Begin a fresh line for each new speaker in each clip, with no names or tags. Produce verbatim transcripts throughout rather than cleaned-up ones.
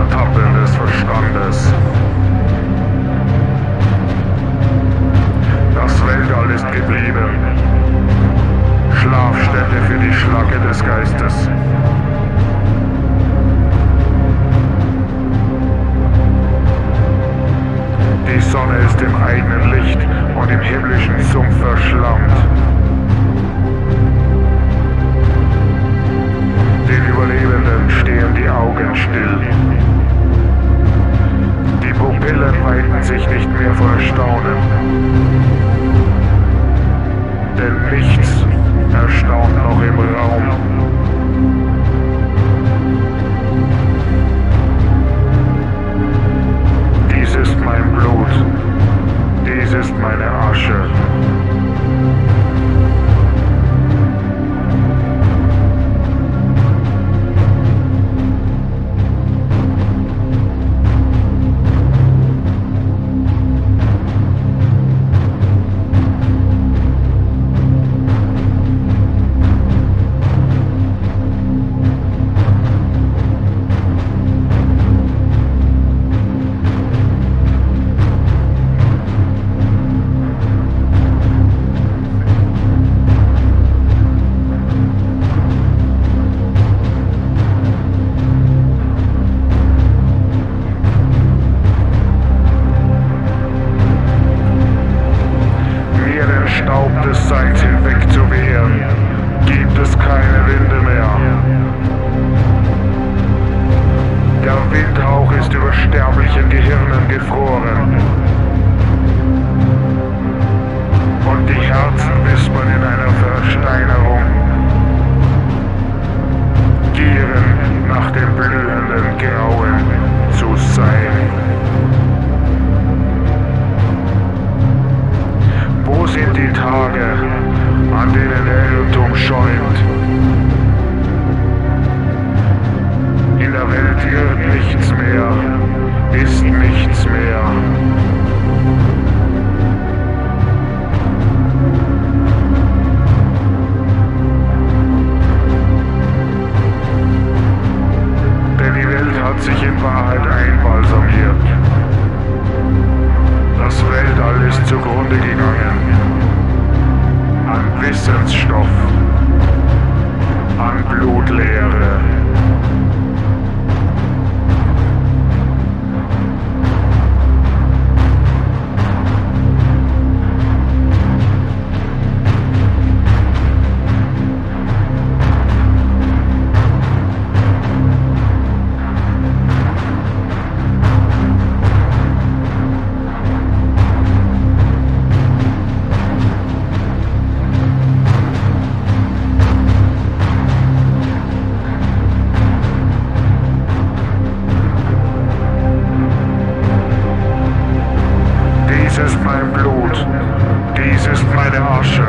Ertappeln des Verstandes. Das Weltall ist geblieben, Schlafstätte für die Schlacke des Geistes. Die Sonne ist im eigenen Licht und im himmlischen Sumpf verschlammt. Den Überlebenden stehen die Augen still. Die Pupillen weiten sich nicht mehr vor Erstaunen. Denn nichts erstaunt noch im Raum. Dies ist mein Blut, dies ist meine Asche. Staub des Seins hinwegzuwehren, gibt es keine Winde mehr. Der Windhauch ist über sterblichen Gehirnen gefroren. Und die Herzen wispern in einer Versteinerung, gieren nach dem blühenden Grauen zu sein. Wo sind die Tage, an denen der Irrtum schäumt? In der Welt irrt nichts mehr, ist nichts mehr. Denn die Welt hat sich in Wahrheit einbalsamiert. Das Weltall ist zugrunde gegangen. An Wissensstoff, an Blutleere. Dies ist mein Blut, dies ist meine Asche.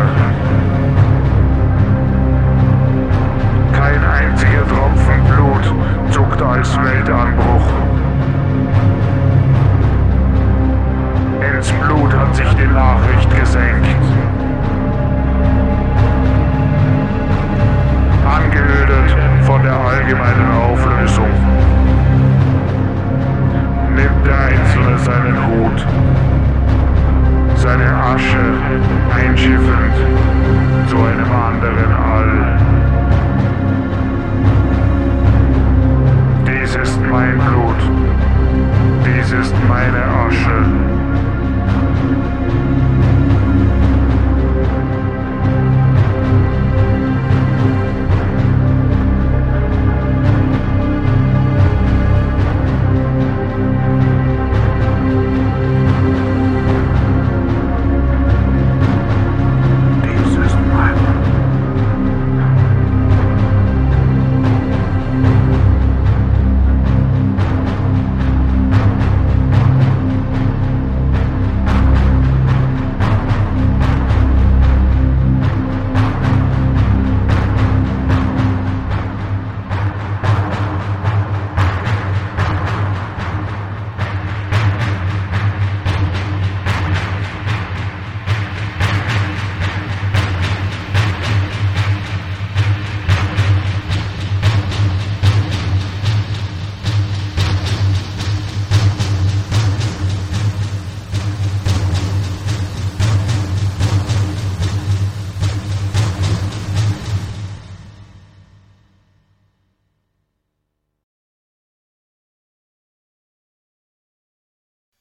Kein einziger Tropfen Blut zuckt als Weltanbruch. Ins Blut hat sich die Nachricht gesenkt. Angeödet von der allgemeinen Auflösung. Nimmt der Einzelne seinen Hut, seine Asche einschiffend zu einem anderen All. Dies ist mein Blut, dies ist meine Asche.